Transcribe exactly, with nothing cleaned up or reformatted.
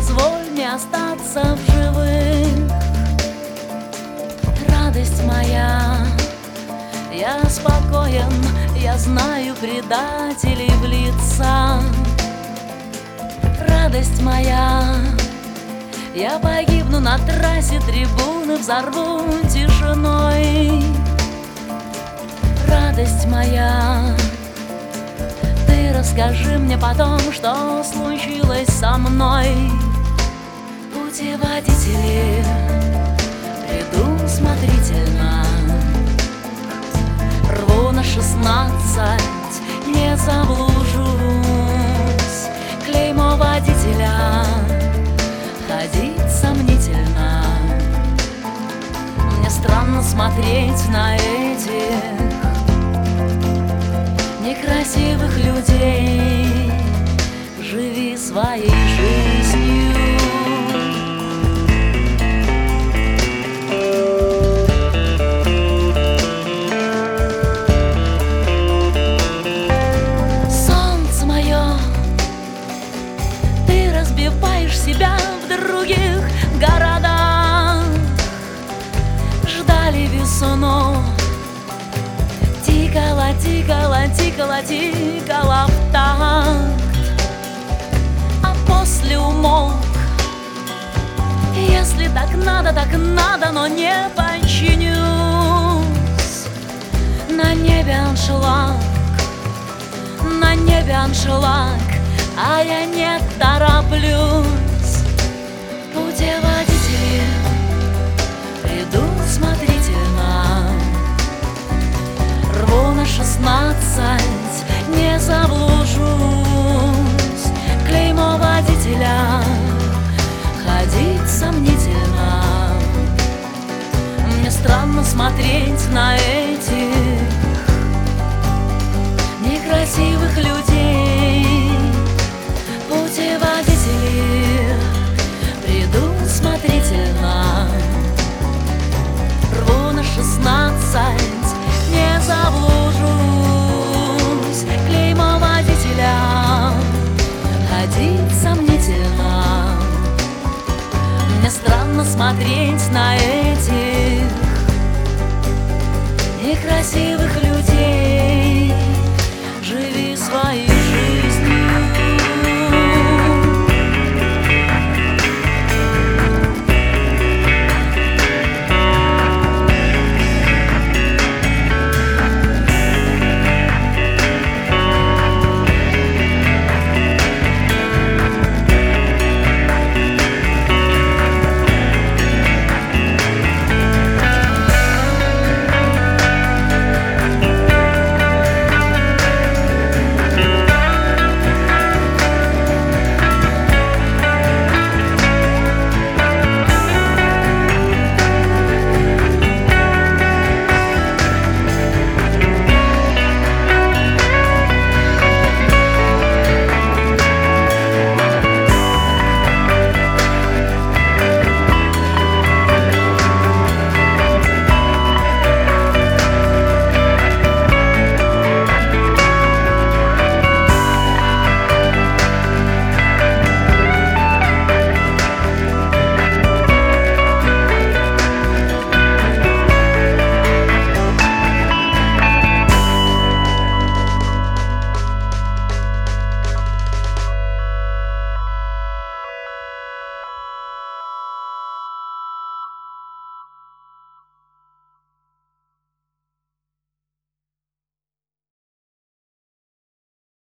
позволь мне остаться в живых. Радость моя, я спокоен, я знаю предателей в лица. Радость моя, я погибну на трассе, трибуны взорву тишиной. Радость моя, ты расскажи мне потом, что случилось со мной. Путеводители, предусмотрительно рву на шестнадцать, не заблужусь. Клеймо водителя, ходить сомнительно. Мне странно смотреть на этих некрасивых людей. Живи своей жизнью. Солнце мое, ты разбиваешь себя в других городах. Ждали весну, тикала, тикала, тикала, тикала в такт, а после умолк. Если так надо, так надо, но не подчинюсь. На небе аншлаг, на небе аншлаг, а я не тороплюсь. Путеводители, предусмотрительно рву на шестнадцать, не заблужусь. Клеймо водителя, ходить сомнительно. Мне странно смотреть на этих некрасивых людей. Путеводители, предусмотрительно рву на шестнадцать, не заблужусь. Клеймо водителя, ходить сомнительно. Мне странно смотреть на этих некрасивых людей.